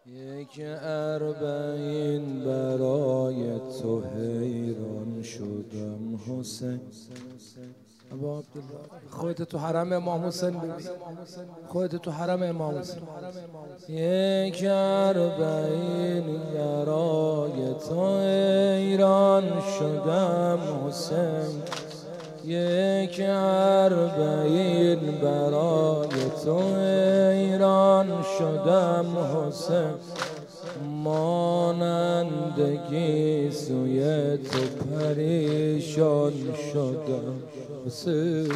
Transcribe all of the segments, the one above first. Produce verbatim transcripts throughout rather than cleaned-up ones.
یک اربعین برای تو حیران شدم حسین. ابا عبدالله خودت تو حرم امام حسین ببین، خودت تو حرم امام حسین. یک اربعین برای تو حیران شدم حسین. یک اربعین برای تو حیران شدم حسین. مانندگی سوی تو پریشان شدم حسین.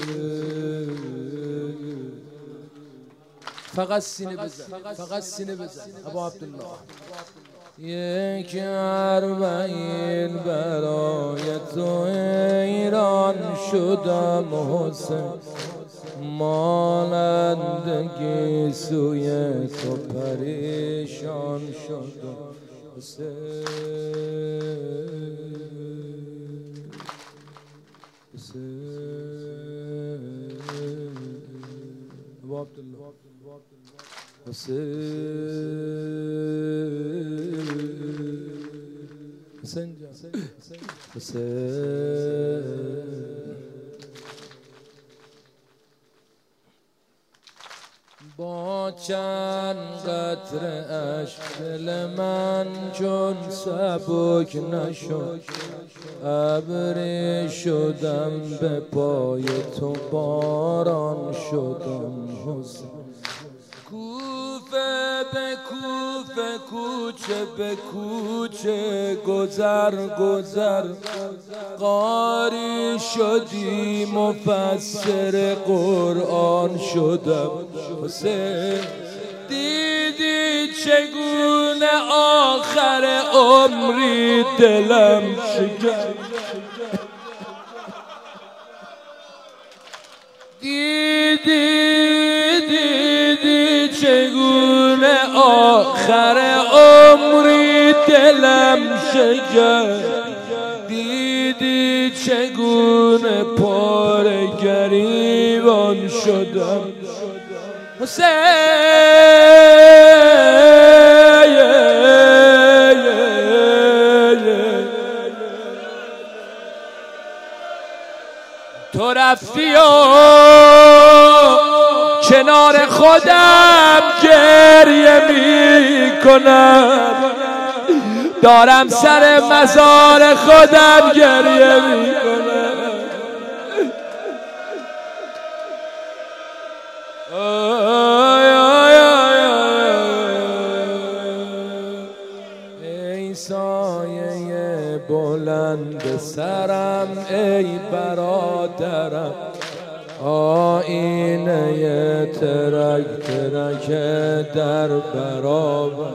فقط سینه بزن، فقط سینه بزن ابا عبدالله. یک اربعین برای تو حیران شدم حسین. مانندگی سوی تو پریشان شدم حسین. حسین ابا عبدالله حسین حسین جان حسین. با چند قطره اشک دل من چون سبک نشد. ابری شدم به پای تو باران شدم حسین. کوفه به کوفه کوچه به کوچه گذر گذر قاری شدی مفسر قرآن شدم حسین. دیدی چگونه آخر عمری دلم شکست. دیدی دیدی چگونه آخر عمری دلم شکست. دیدی چگونه پاره گریبان شدم حسین. تو رفتی و کنار خودم گریه می کنم. دارم سر مزار خودم گریه می کنم. ای سایه بلند سرم ای برادرم. آینه ترک ترک در برابر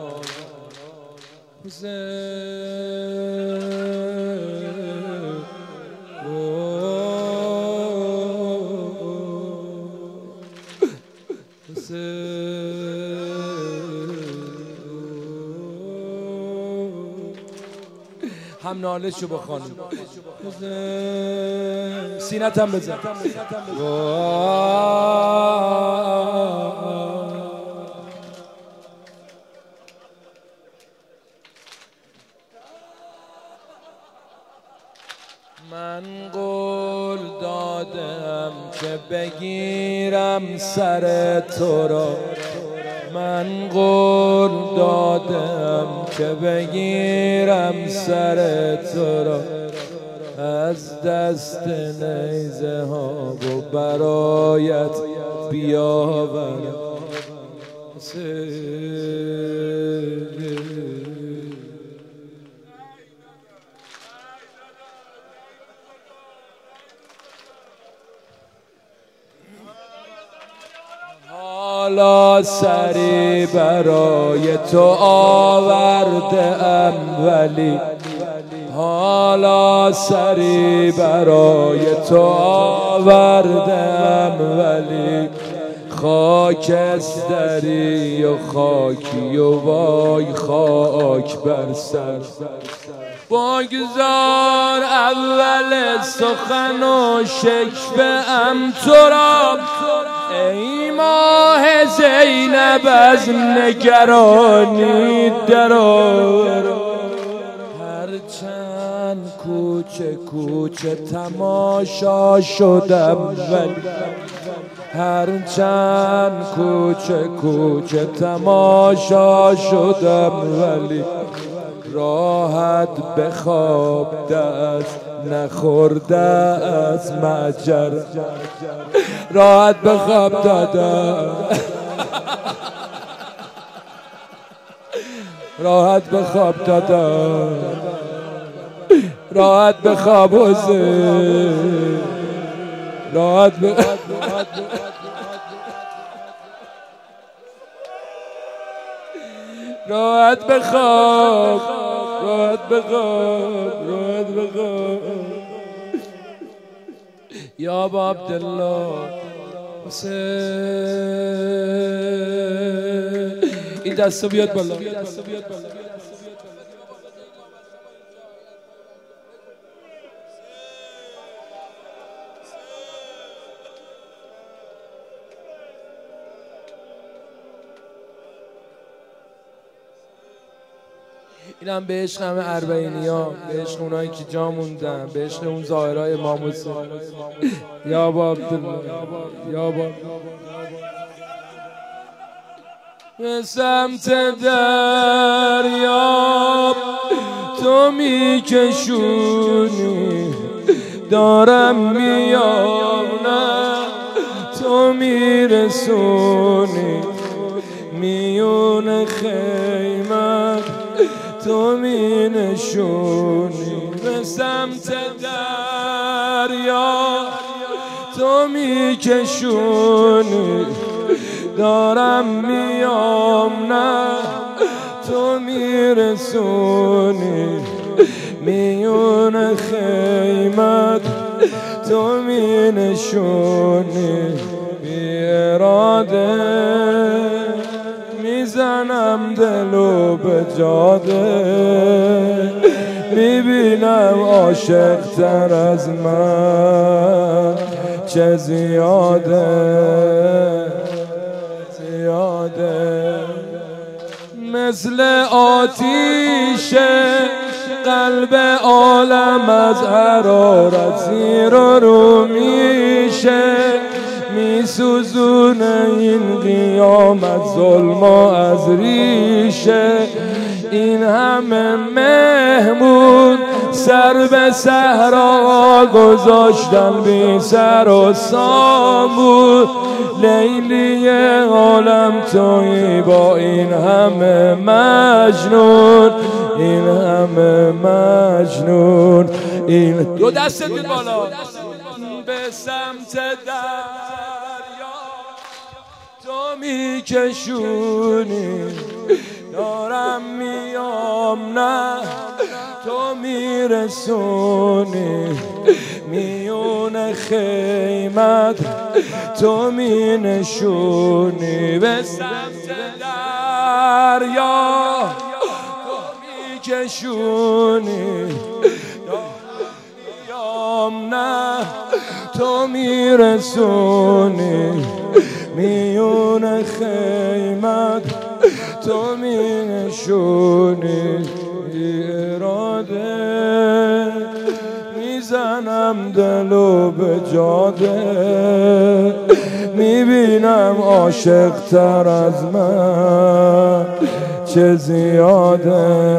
هم ناله شو بخوانیم. سینت هم بزن. من قول دادم که بگیرم سر تو را. من قول دادم که بگیرم سر تو را. از دست نیزه ها و برایت بیاورم حالا سری برای تو آورده ام ولی. حالا سری برای تو آورده ام ولی. خاکستری و خاکی و وای خاک بر سر. بگذار اول سخن و شکوه ام تو را. ای ماه زینب از نگرانی درآر، هرچند کوچه کوچه تماشا شدم ولی هرچند کوچه کوچه تماشا شدم ولی راحت بخواب دست نخورده از مجر، راحت بخواب دادم راحت بخواب دادم راحت بخواب حسین راحت بخواب راحت بخواب راحت بخواب راحت بخواب یا با عبدالله حسین. این دستو بیاد بالا. اینم به عشق همه اربعینی ها، به عشق اونایی که جا موندن، به عشق اون ظاهرهای امام حسین. یا با عبدالله یا با به سمت دریا تو میکشونی دارم میام نه تو میرسونی میون خیمت تو می نشونی به سمت دریا تو می کشونی دارم میام نه تو می رسونی میون خیمت تو می نشونی بی اراده میزنم دلو به جاده میبینم عاشق تر از من چه زیاده زیاده مثل آتیش قلب عالم از حرارت زیر و رو میشه میسوزونه این قیامت ظلم از ریشه این همه مهمون سر به صحرا گذاشتن بی سر و سامون لیلی عالم تویی با این همه مجنون این همه مجنون این دو دست بی بالا به سمت دریا تو میکشونی دارم میام نه تو میرسونی میون خیمت تو مینشونی به سمت دریا تو میکشونی نه تو میرسونی میون خیمت تو مینشونی اراده میزنم دلو به جاده میبینم عاشق تر از من چه زیاده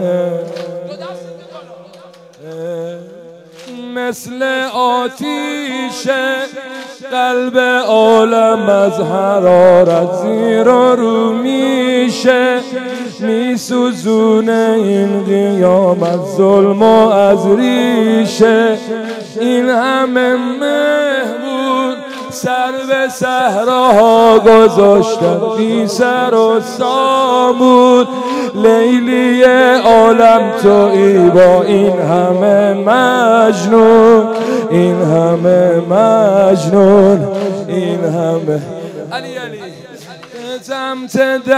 مثل آتیش قلب عالم از حرارت زیر و رو میشه میسوزونه این قیامت ظلم از ریشه این همه مهمون سر به صحراها گذاشتن بی سر و سامون لیلی عالم تویی با این همه مجنون این همه مجنون این همه علی علی سمت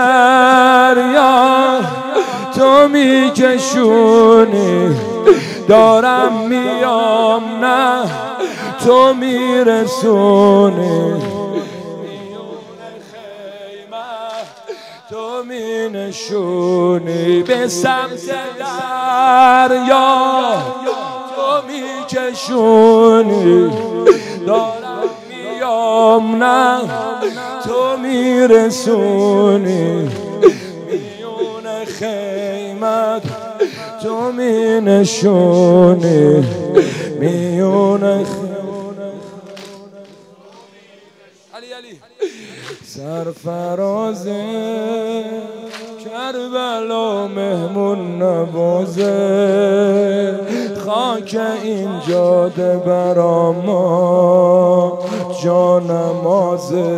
دریا تو میکشونی دارم میام نه تو میرسونی نشونی به سمت دریا تو میکشونی دارم میام نه تو میرسونی میون خیمت تو مینشونی میون سرفراز کربلا مهمون نوازه خاک این جاده برا ما جانمازه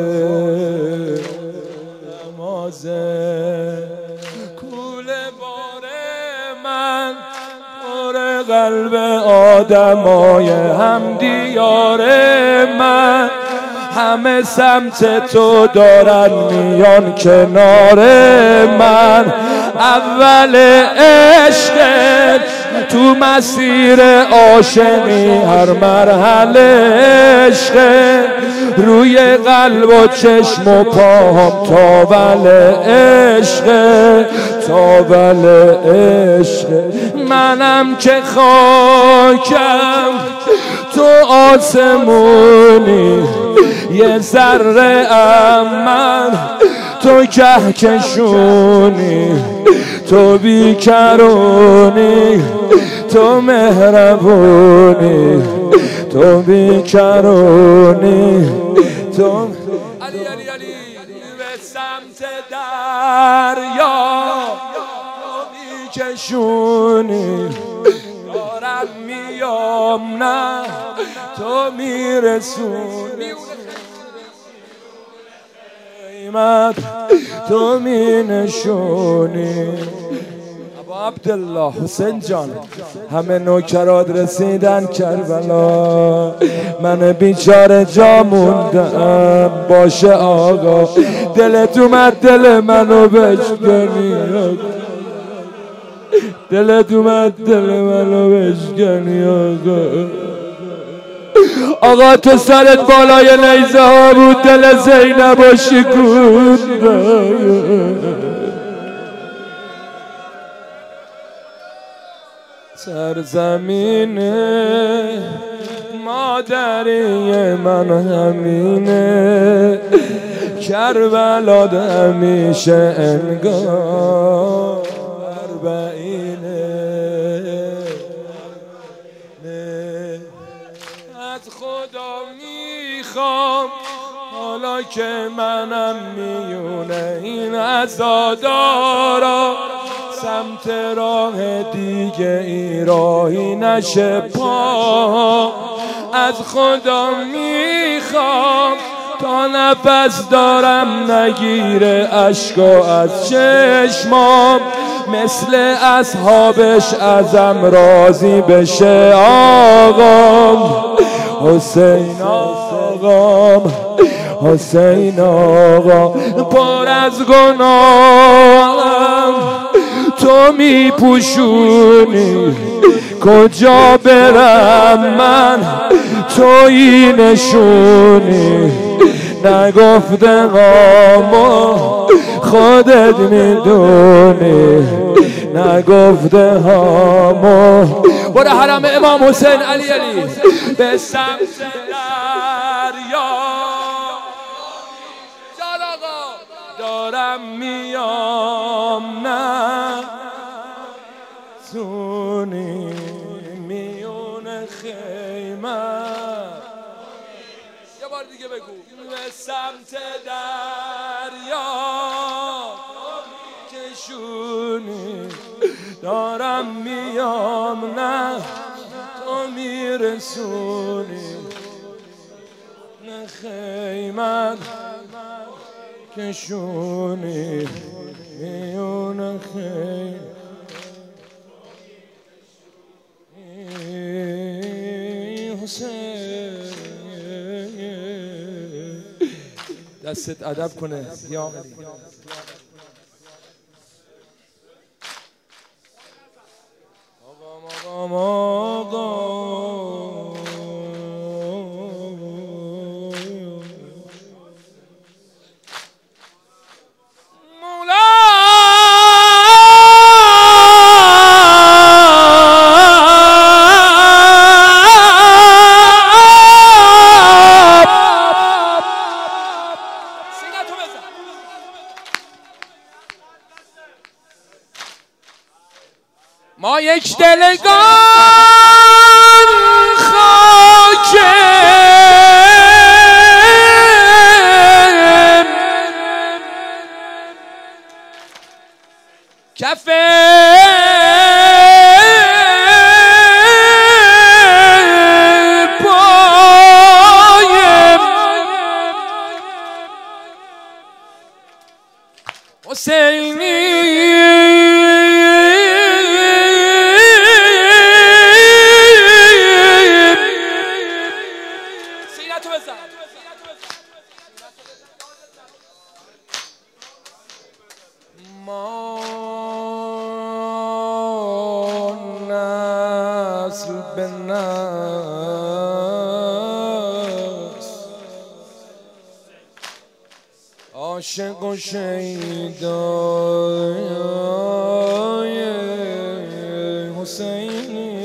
نمازه کوله بار من پر قلب آدمای هم دیار من همه سمت تو دارن میان کنار من اول عشقت تو مسیر عاشقی هر مرحله عشقت روی قلب و چشم و پاهم تاول عشقت تاول عشقت منم که خاکم تو آسمونی یه ذره من تو کهکشونی تو بیکرونی تو مهربونی تو بیکرونی تو علی علی علی به سمت دریا تو بیکشونی دارم میام نه تو میرسونی قیمت تو مینشونی ابا عبدالله حسین جان همه نوکرات رسیدن کربلا من بیچاره جا موندم باشه آقا دلت اومد دل منو بشکنی دلت اومد دل منو بشکنی آقا آقا تو سرت بالای نیزه ها بود دل زینب و شکوند سرزمین مادری من همینه کربلا همیشه انگار اربعینه از خدا میخوام حالا که منم میونه این عزادارا سمت راه دیگه ای راهی نشه پا از خدا میخوام تا نفس دارم نگیره اشکا از چشمام مثل اصحابش ازم راضی بشه آقام حسین آقام حسین آقا پر از گناهم تو میپوشونی کجا برم من تویی نشونی نگفته هامو خودت میدونی نگفته هامو برو حرم امام حسین علی علی به سمت دریا جان آقا دارم میام نه سونی میون خیمت یه بار دیگه بگو به سمت دریا کشونی دارم میام نه تو میرسونی نه خیمت کشونی میون خیمت دستت ادب کنه یا آقام آقام مولا ما یک دلگان خاکم کف پایم حسینی ما نسل به نسل عاشق و شیدای حسینی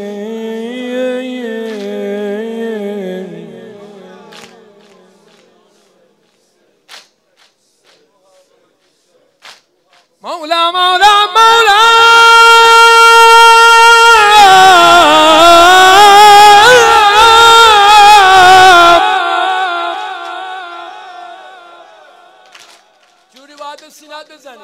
مولا مولا مولا جوری باید به سینت بزنی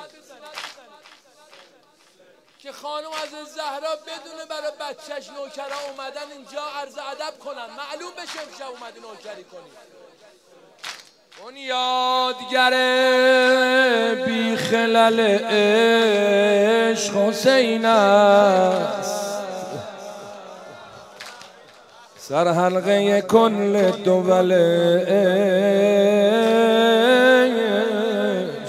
که خانم از زهرا بدون برای بچهش نوکرا اومدن اینجا عرض ادب کنن، معلوم بشه امشب اومدی نوکری کنی. اون یادگر بی خلل عشق حسین است، سر حلقه کل دول عشق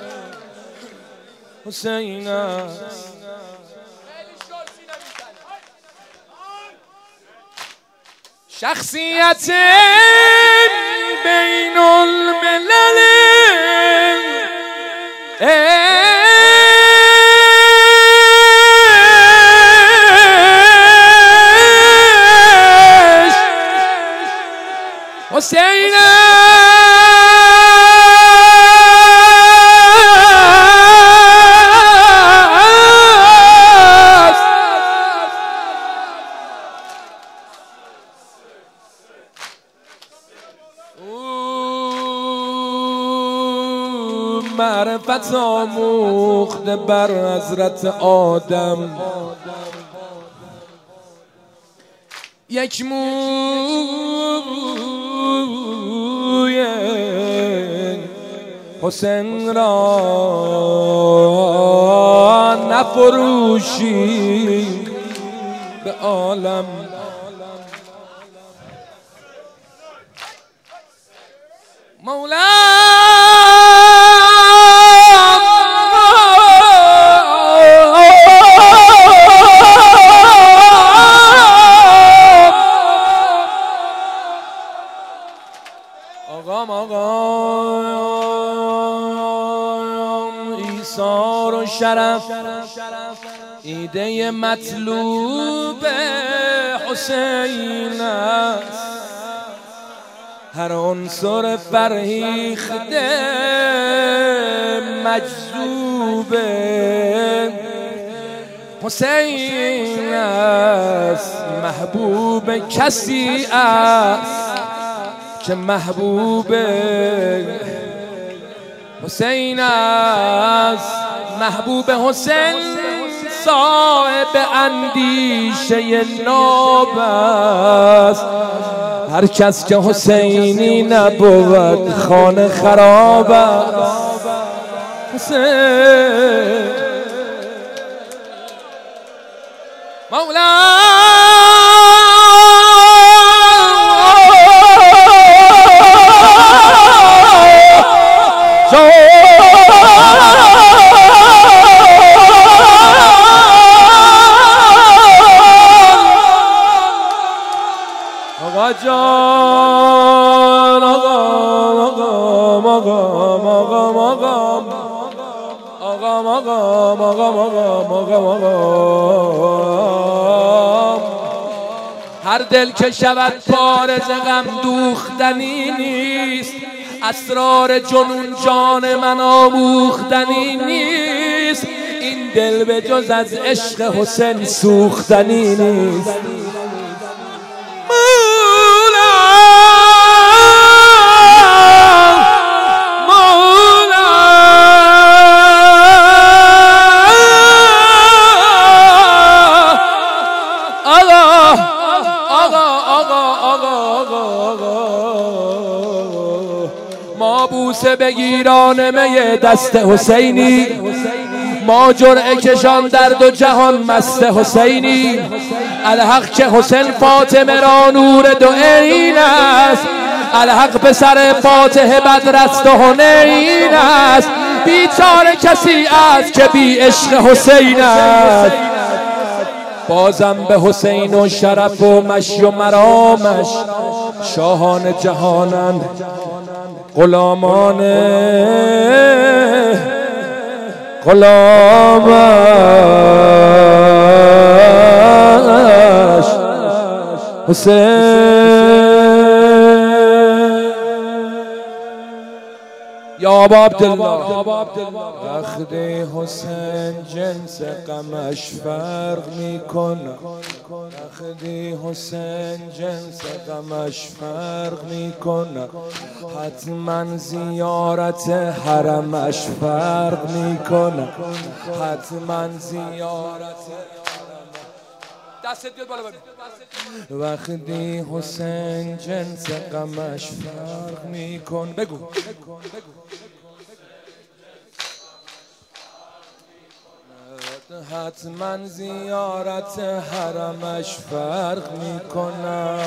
حسین است. شخصیت بین الملل حسین معرفت آموخته بر حضرت آدم، یک موی حسین را نفروشی به عالم. مولا آقام آقام ایثار و شرف ایده مطلوب حسین است، هر عنصر فرهیخته مجذوب حسین است، محبوب کسی است که محبوب حسین است. محبوب حسین صاحب اندیشه ناب است، هر کس که حسینی نبود خانه خراب است. حسین مولا آقا جان آقام آقام آقام آقام آقام آقام آقام آقام آقام آقام آقام هر دل که شود پاره ز غم دوختنی نیست، اسرار جنون جان من آموختنی نیست. این دل به جز از عشق حسین سوختنی نیست. ما بوسه بگیران می دست حسینی، ما جرعه کشان در دو جهان مست حسینی. الحق که حسین فاطمه را نور دو عین است، الحق پسر فاتح بدر است و حنین است. بیچاره کسی است که بی عشق حسین است. بازم به حسین و شرف و مشی و مرامش شاهان جهانند، غلامان غلامش حسین. یا ابا عبدالله وقتی حسین جنس غمش فرق میکنه، وقتی حسین جنس غمش فرق میکنه، حتما زیارت حرمش فرق میکنه، حتما زیارت دستت بیاد بالا ببین. وقتی حسین جنس غمش فرق میکن، بگو حتما زیارت حرمش فرق میکنه.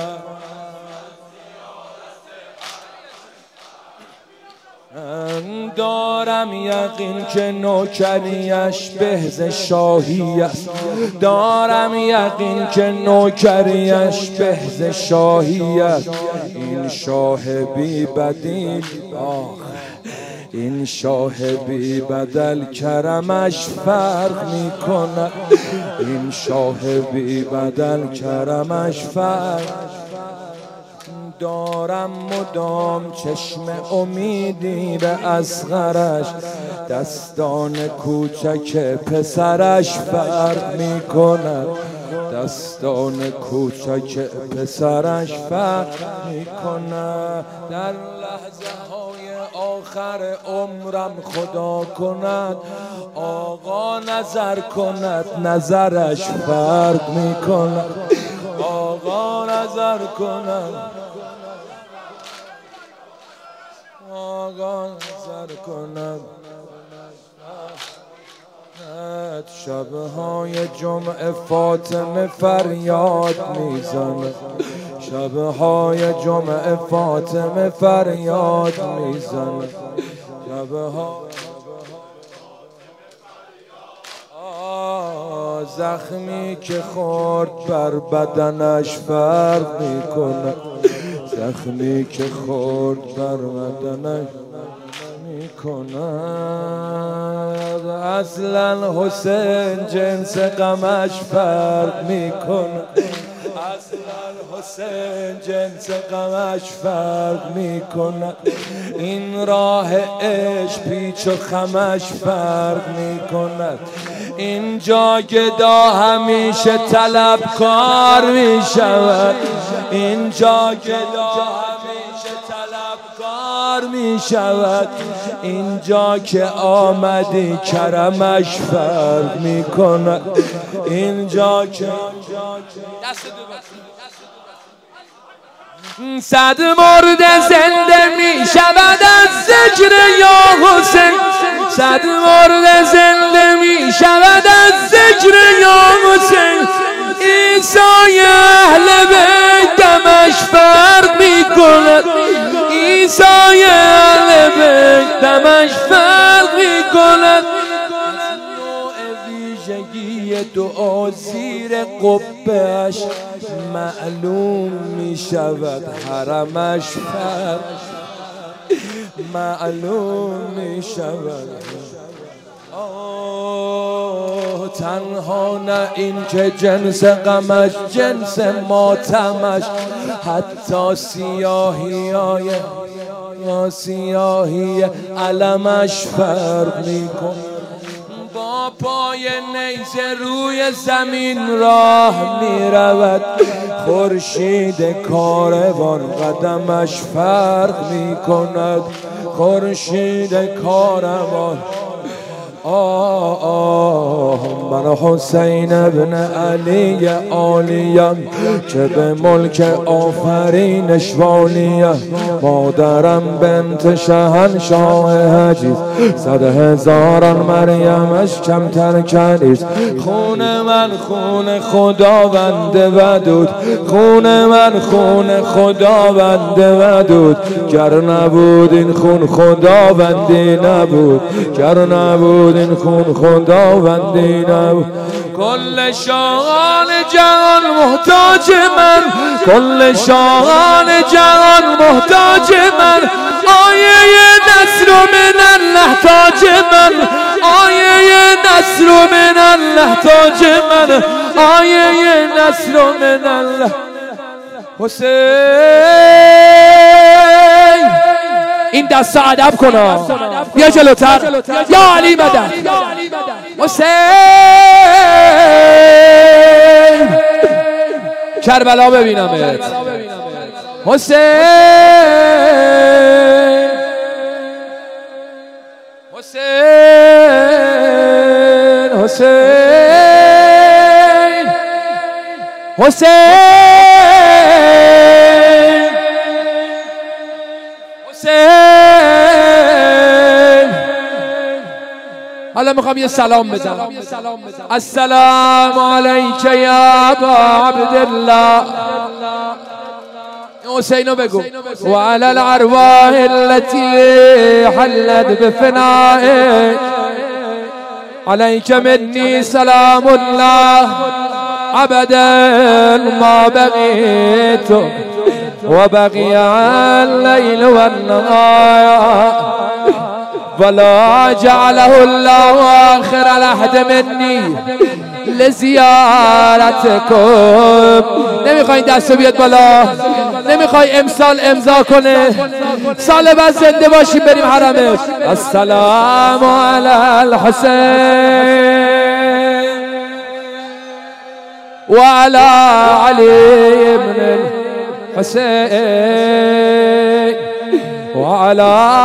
دارم یقین که نوکریش بهز شاهی است، دارم یقین که نوکریش بهز شاهی است. این شاه بی بدیل آخ، این شاه بی بدل کرمش فرق میکنه، این شاه بی بدل کرمش فرق. دارم مدام چشم امیدی به اصغرش، دستان کوچک پسرش فرق میکند، دستان کوچک پسرش فرق میکند. در لحظه های آخر عمرم خدا کند، آقا نظر کند نظرش فرق میکند، آقا نظر کند آقا نظر کند. شبهای جمعه فاطمه فریاد میزنه، شبهای جمعه فاطمه فریاد میزنه، شبها زخمی که خورد بر بدنش فرق میکنه، زخمی که خورد بر بدنش میکند. اصلا حسین جنس غمش فرق میکنه، اصلا حسین جنس غمش فرق میکنه. این راه عشق پیچ و خمش فرق میکند. اینجا گدا همیشه طلبکار میشود، اینجا گدا همیشه طلبکار میشود. اینجا که آمدی کرمش فرق میکند، اینجا که صد مرده زنده می شود از ذکر یا حسین، صد مرده زنده می شود از ذکر یا حسین. عیسی اهل بیت دمش فرق می کند، عیسی اهل بیت دمش فرق می کند. دعا زیر قبه‌اش معلوم می شود حرمش فرق، معلوم می شود. آه تنها نه این که جنس غمش جنس ماتمش، حتی سیاهی های یا سیاهی علمش فرق می کن. با پای نیزه روی زمین راه می رود، خورشید کاروان قدمش فرق می کند، خورشید کاروان. آه آه من حسین ابن علی عالیم که به ملک آفرینش والیم، مادرم بنت شهنشاه حجیز، صد هزاران مریمش کمتر کنیست. خون من خون خداوند ودود، خون من خون خداوند ودود، گر نبود این خون خداوندی نبود، گر نبود این خون خداوندی نبود. کل شاهان جهان محتاج من، کل شاهان جهان محتاج من، آیه نصر من الله تاج من، آیه نصر من الله تاج من، آیه نصر من الله. حسین این دست ادب کنا، بیا جلوتر یا علی مدد. حسین کربلا ببینمت، حسین حسین حسین حسین حالا میخوام یه سلام بدم. السلام علیک یا ابا عبدالله. حسینو بگو. و علی الارواح التي حلت بفنائك علیک منی سلام الله ابدا ما بقیت و بقی الليل والنهار ولا جعله الله آخر العهد منی لزیارتکم. نمیخواین دستو بیاد بالا؟ نمیخوای امسال امضا کنه؟ سال بعد زنده باشیم بریم حرمش. السلام علی الحسین و علی علی ابن الحسین و علی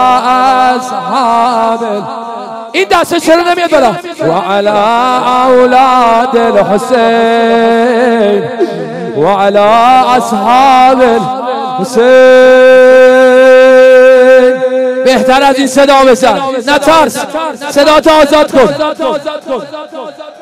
اصحاب. این دسته چرا نمیاد بالا؟ و علی اولاد الحسین و علی اصحاب الحسین. بهتر از این صدا بزن، نترس، صدا تا آزاد کن.